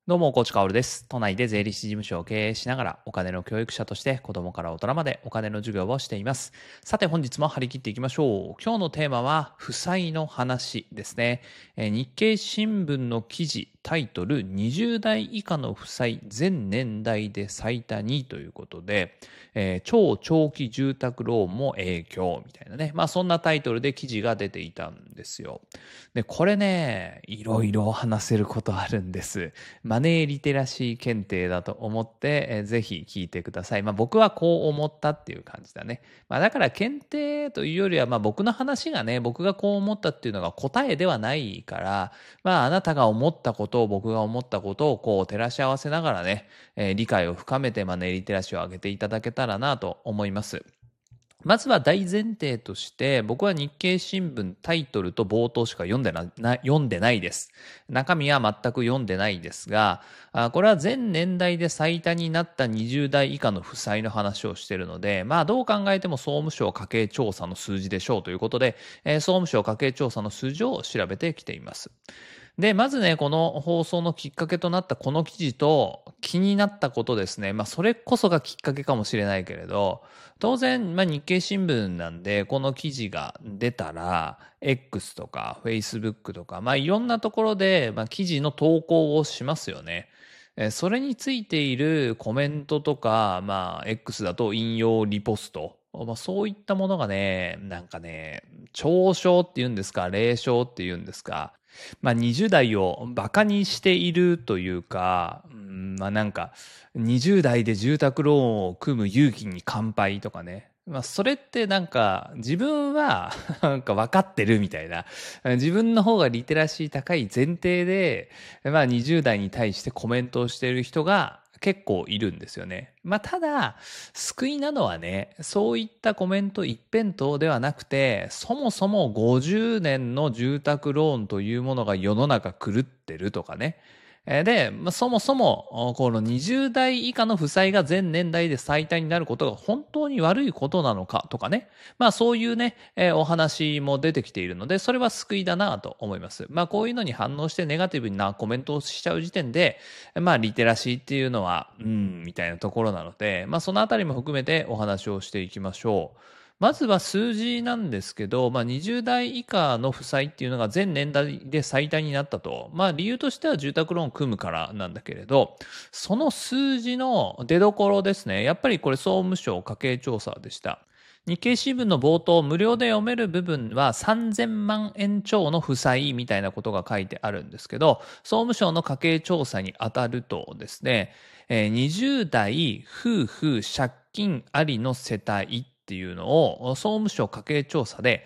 どうも、コーチカオルです。都内で税理士事務所を経営しながら、お金の教育者として子供から大人までお金の授業をしています。さて、本日も張り切っていきましょう。今日のテーマは、負債の話ですね。日経新聞の記事、タイトル、20代以下の負債、全年代で最多にということで、超長期住宅ローンも影響みたいなね。そんなタイトルで記事が出ていたんですよ。で、これね、いろいろ話せることあるんです。マネーリテラシー検定だと思って、ぜひ聞いてください。僕はこう思ったっていう感じだね。だから検定というよりは、僕の話がね、僕がこう思ったっていうのが答えではないから、あなたが思ったことを、僕が思ったことをこう照らし合わせながらね、理解を深めてマネーリテラシーを上げていただけたらなと思います。まずは大前提として、僕は日経新聞タイトルと冒頭しか読んでないです。中身は全く読んでないですが、これは全年代で最多になった20代以下の負債の話をしているので、どう考えても総務省家計調査の数字でしょうということで、総務省家計調査の数字を調べてきています。で、まずね、この放送のきっかけとなったこの記事と気になったことですね。それこそがきっかけかもしれないけれど、当然、日経新聞なんで、この記事が出たら、X とか Facebook とか、いろんなところで、記事の投稿をしますよね。それについているコメントとか、X だと引用リポスト、そういったものがね、なんかね、嘲笑っていうんですか、冷笑っていうんですか、20代をバカにしているというか、なんか、20代で住宅ローンを組む勇気に乾杯とかね。それってなんか、自分はなんか分かってるみたいな。自分の方がリテラシー高い前提で、20代に対してコメントをしている人が結構いるんですよね。ただ、救いなのはね、そういったコメント一辺倒ではなくて、そもそも50年の住宅ローンというものが世の中狂ってるとかね。で、そもそも、この20代以下の負債が全年代で最多になることが本当に悪いことなのかとかね。そういうね、お話も出てきているので、それは救いだなと思います。こういうのに反応してネガティブなコメントをしちゃう時点で、リテラシーっていうのは、みたいなところなので、そのあたりも含めてお話をしていきましょう。まずは数字なんですけど、20代以下の負債っていうのが全年代で最多になったと。理由としては住宅ローン組むからなんだけれど、その数字の出所ですね。やっぱりこれ総務省家計調査でした。日経新聞の冒頭、無料で読める部分は3000万円超の負債みたいなことが書いてあるんですけど、総務省の家計調査に当たるとですね、20代夫婦借金ありの世帯っていうのを総務省家計調査で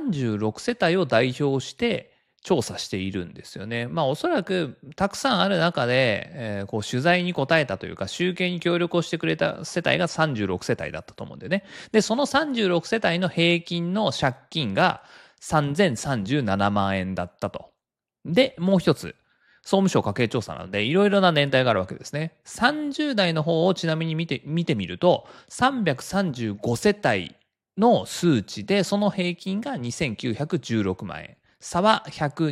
36世帯を代表して調査しているんですよね。おそらくたくさんある中で、こう取材に答えたというか集計に協力をしてくれた世帯が36世帯だったと思うんでね。で、その36世帯の平均の借金が3037万円だったと。で、もう一つ。総務省家計調査なので、いろいろな年代があるわけですね。30代の方をちなみに見てみると、335世帯の数値で、その平均が2916万円。差は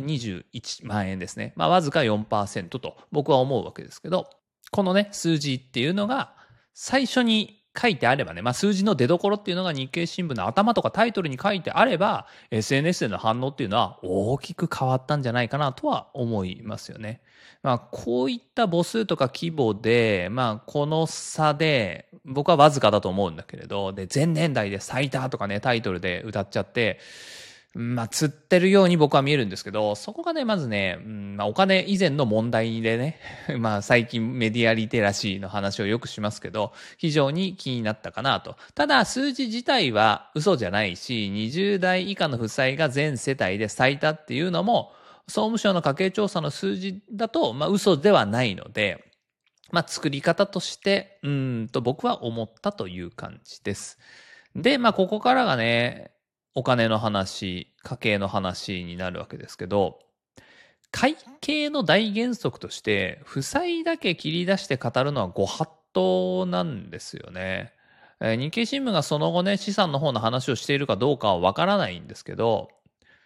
121万円ですね。わずか4%と僕は思うわけですけど、このね、数字っていうのが、最初に書いてあればね、数字の出所っていうのが日経新聞の頭とかタイトルに書いてあれば、SNS での反応っていうのは大きく変わったんじゃないかなとは思いますよね。こういった母数とか規模で、この差で、僕はわずかだと思うんだけれど、で、前年代で最多とかね、タイトルで歌っちゃって、釣ってるように僕は見えるんですけど、そこがね、まずね、お金以前の問題でね、最近メディアリテラシーの話をよくしますけど、非常に気になったかなと。ただ、数字自体は嘘じゃないし、20代以下の負債が全世帯で最多っていうのも、総務省の家計調査の数字だと、嘘ではないので、作り方として、僕は思ったという感じです。で、ここからがね、お金の話、家計の話になるわけですけど、会計の大原則として、負債だけ切り出して語るのはご法度なんですよね。日経新聞がその後ね、資産の方の話をしているかどうかはわからないんですけど、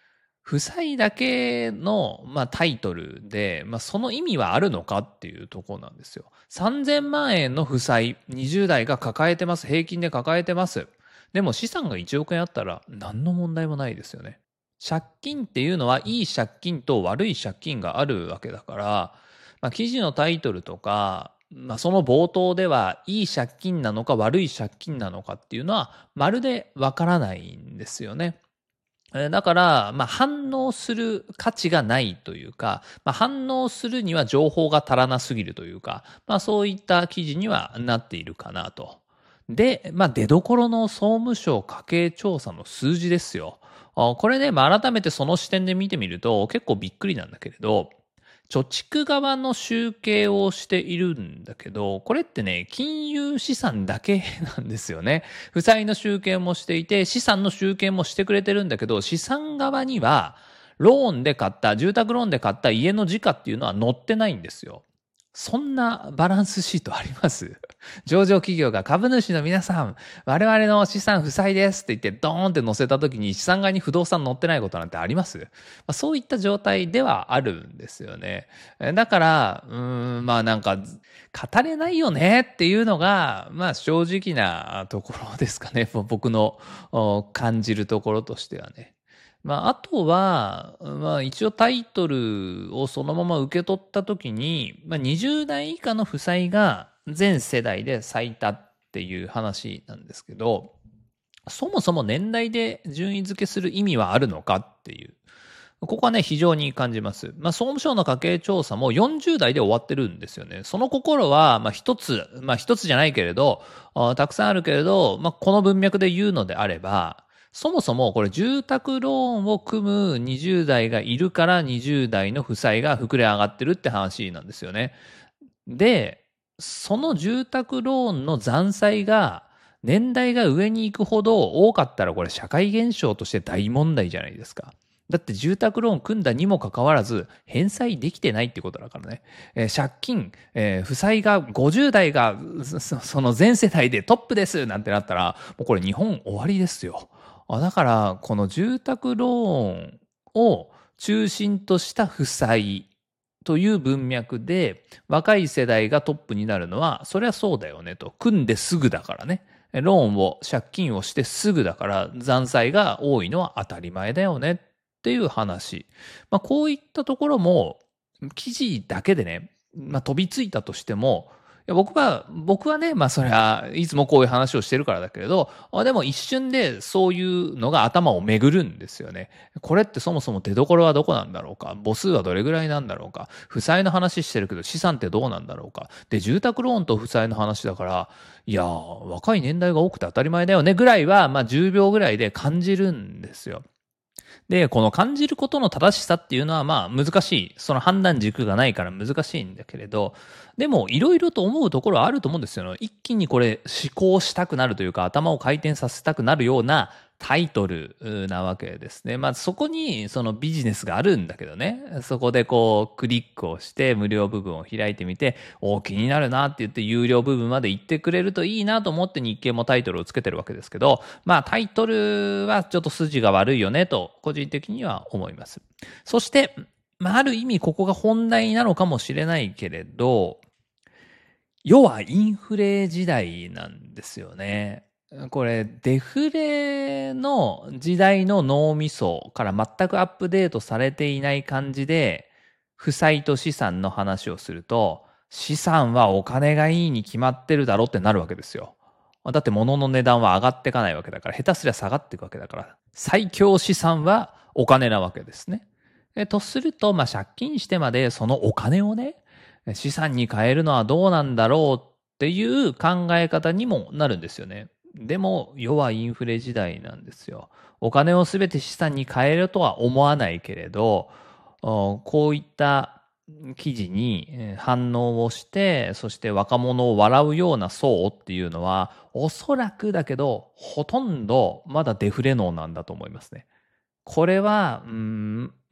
負債だけの、タイトルで、その意味はあるのかっていうところなんですよ。3000万円の負債、20代が抱えてます。平均で抱えてます。でも資産が1億円あったら何の問題もないですよね。借金っていうのはいい借金と悪い借金があるわけだから、記事のタイトルとか、その冒頭ではいい借金なのか悪い借金なのかっていうのはまるでわからないんですよね。だから、反応する価値がないというか、反応するには情報が足らなすぎるというか、そういった記事にはなっているかなと。で、出どころの総務省家計調査の数字ですよ。これね、改めてその視点で見てみると結構びっくりなんだけれど、貯蓄側の集計をしているんだけど、これってね、金融資産だけなんですよね。負債の集計もしていて、資産の集計もしてくれてるんだけど、資産側には、ローンで買った、住宅ローンで買った家の時価っていうのは載ってないんですよ。そんなバランスシートあります？上場企業が株主の皆さん、我々の資産負債ですって言ってドーンって載せた時に資産側に不動産載ってないことなんてあります？そういった状態ではあるんですよね。だから、なんか、語れないよねっていうのが、正直なところですかね。僕の感じるところとしてはね。あとは、一応タイトルをそのまま受け取ったときに、20代以下の負債が全世代で最多っていう話なんですけど、そもそも年代で順位付けする意味はあるのかっていう。ここはね、非常に感じます。総務省の家計調査も40代で終わってるんですよね。その心は、一つ、一つじゃないけれど、たくさんあるけれど、この文脈で言うのであれば、そもそもこれ住宅ローンを組む20代がいるから20代の負債が膨れ上がってるって話なんですよね。で、その住宅ローンの残債が年代が上に行くほど多かったらこれ社会現象として大問題じゃないですか。だって住宅ローン組んだにもかかわらず返済できてないってことだからね。借金、負債が50代がその全世代でトップですなんてなったらもうこれ日本終わりですよ。だからこの住宅ローンを中心とした負債という文脈で若い世代がトップになるのはそりゃそうだよねと。組んですぐだからね。ローンを借金をしてすぐだから残債が多いのは当たり前だよねっていう話。こういったところも記事だけでね、飛びついたとしても、いや僕はね、それはいつもこういう話をしてるからだけれど、でも一瞬でそういうのが頭を巡るんですよね。これってそもそも出所はどこなんだろうか、母数はどれぐらいなんだろうか、負債の話してるけど資産ってどうなんだろうか。で、住宅ローンと負債の話だから、いや若い年代が多くて当たり前だよねぐらいは、10秒ぐらいで感じるんですよ。で、この感じることの正しさっていうのは難しい。その判断軸がないから難しいんだけれど、でもいろいろと思うところはあると思うんですよ。一気にこれ思考したくなるというか頭を回転させたくなるようなタイトルなわけですね。そこにそのビジネスがあるんだけどね。そこでこうクリックをして無料部分を開いてみて、気になるなって言って有料部分まで行ってくれるといいなと思って日経もタイトルをつけてるわけですけど、タイトルはちょっと筋が悪いよねと個人的には思います。そして、ある意味ここが本題なのかもしれないけれど、要はインフレ時代なんですよね。これ、デフレの時代の脳みそから全くアップデートされていない感じで、負債と資産の話をすると、資産はお金がいいに決まってるだろってなるわけですよ。だって物の値段は上がっていかないわけだから、下手すりゃ下がっていくわけだから、最強資産はお金なわけですね。とすると、借金してまでそのお金をね、資産に変えるのはどうなんだろうっていう考え方にもなるんですよね。でも、世はインフレ時代なんですよ。お金をすべて資産に変えるとは思わないけれど、こういった記事に反応をして、そして若者を笑うような層っていうのは、おそらくだけど、ほとんどまだデフレ脳なんだと思いますね。これは、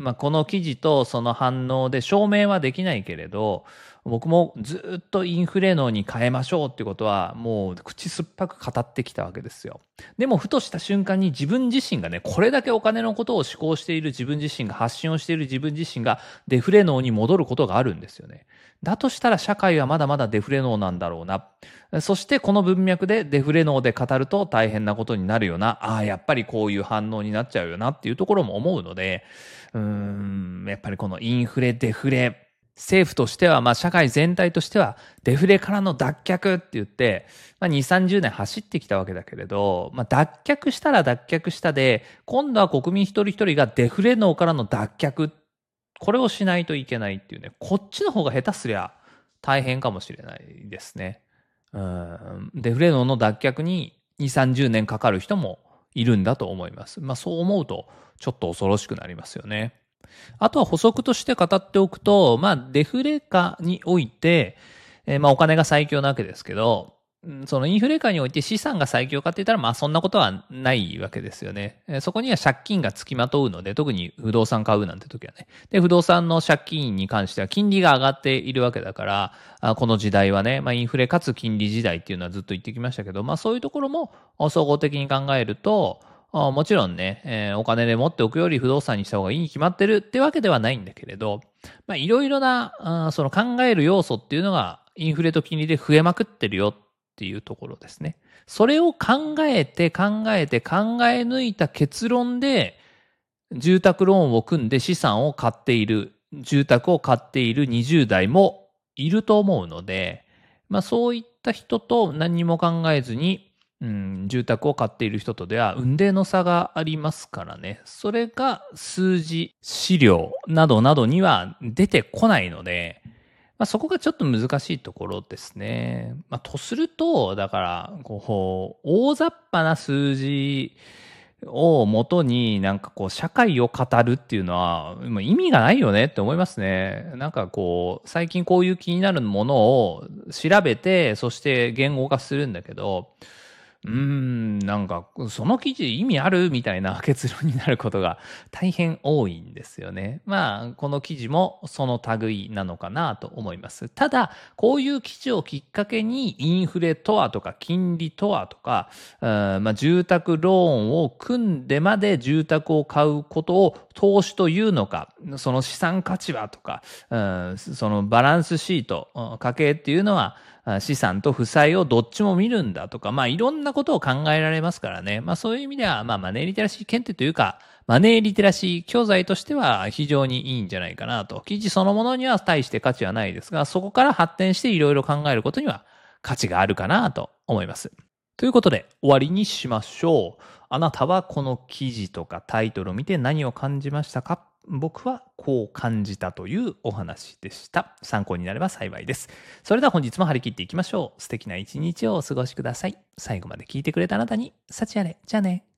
この記事とその反応で証明はできないけれど、僕もずっとインフレ脳に変えましょうってことはもう口酸っぱく語ってきたわけですよ。でもふとした瞬間に自分自身がね、これだけお金のことを思考している自分自身が、発信をしている自分自身がデフレ脳に戻ることがあるんですよね。だとしたら社会はまだまだデフレ脳なんだろうな。そしてこの文脈でデフレ脳で語ると大変なことになるよな。やっぱりこういう反応になっちゃうよなっていうところも思うので、やっぱりこのインフレ、デフレ、政府としては、社会全体としては、デフレからの脱却って言って、2、30年走ってきたわけだけれど、脱却したら脱却したで、今度は国民一人一人がデフレ脳からの脱却、これをしないといけないっていうね、こっちの方が下手すりゃ大変かもしれないですね。デフレ脳の脱却に2、30年かかる人もいるんだと思います。そう思うと、ちょっと恐ろしくなりますよね。あとは補足として語っておくと、デフレ下において、お金が最強なわけですけど、そのインフレ下において資産が最強かって言ったら、そんなことはないわけですよね。そこには借金がつきまとうので、特に不動産買うなんて時はね。で、不動産の借金に関しては金利が上がっているわけだから、この時代はね、インフレかつ金利時代っていうのはずっと言ってきましたけど、そういうところも総合的に考えると、もちろんね、お金で持っておくより不動産にした方がいいに決まってるってわけではないんだけれど、いろいろな、その考える要素っていうのがインフレと金利で増えまくってるよっていうところですね。それを考え抜いた結論で、住宅ローンを組んで資産を買っている、住宅を買っている20代もいると思うので、そういった人と何にも考えずに、住宅を買っている人とでは雲泥の差がありますからね。それが数字、資料などなどには出てこないので、そこがちょっと難しいところですね。とすると、だから、大雑把な数字をもとに社会を語るっていうのは意味がないよねって思いますね。最近こういう気になるものを調べて、そして言語化するんだけど、その記事意味あるみたいな結論になることが大変多いんですよね。この記事もその類なのかなと思います。ただ、こういう記事をきっかけにインフレとはとか金利とはとか、住宅ローンを組んでまで住宅を買うことを投資というのか、その資産価値はとか、そのバランスシート、家計っていうのは、資産と負債をどっちも見るんだとか、いろんなことを考えられますからね。そういう意味では、マネーリテラシー検定というか、マネーリテラシー教材としては非常にいいんじゃないかなと。記事そのものには大して価値はないですが、そこから発展していろいろ考えることには価値があるかなと思います。ということで、終わりにしましょう。あなたはこの記事とかタイトルを見て何を感じましたか？僕はこう感じたというお話でした。参考になれば幸いです。それでは本日も張り切っていきましょう。素敵な一日をお過ごしください。最後まで聞いてくれたあなたに幸あれ。じゃあね。